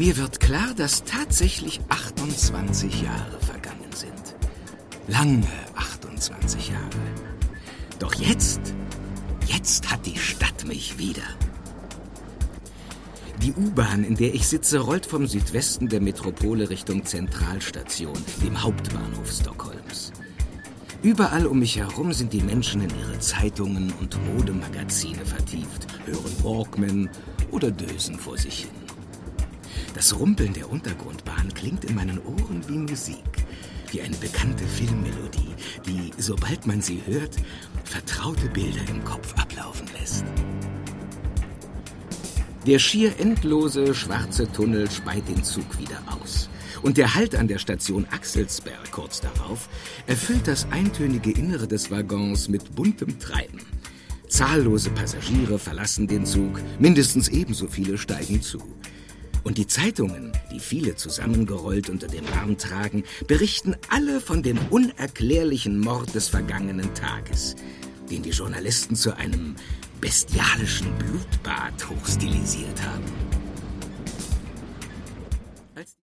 Mir wird klar, dass tatsächlich 28 Jahre vergangen sind. Lange 28 Jahre. Doch jetzt hat die Stadt mich wieder. Die U-Bahn, in der ich sitze, rollt vom Südwesten der Metropole Richtung Zentralstation, dem Hauptbahnhof Stockholms. Überall um mich herum sind die Menschen in ihre Zeitungen und Modemagazine vertieft, hören Walkman oder dösen vor sich hin. Das Rumpeln der Untergrundbahn klingt in meinen Ohren wie Musik, wie eine bekannte Filmmelodie, die, sobald man sie hört, vertraute Bilder im Kopf ablaufen lässt. Der schier endlose, schwarze Tunnel speit den Zug wieder aus. Und der Halt an der Station Axelsberg kurz darauf erfüllt das eintönige Innere des Waggons mit buntem Treiben. Zahllose Passagiere verlassen den Zug, mindestens ebenso viele steigen zu. Und die Zeitungen, die viele zusammengerollt unter dem Arm tragen, berichten alle von dem unerklärlichen Mord des vergangenen Tages, den die Journalisten zu einem bestialischen Blutbad hochstilisiert haben.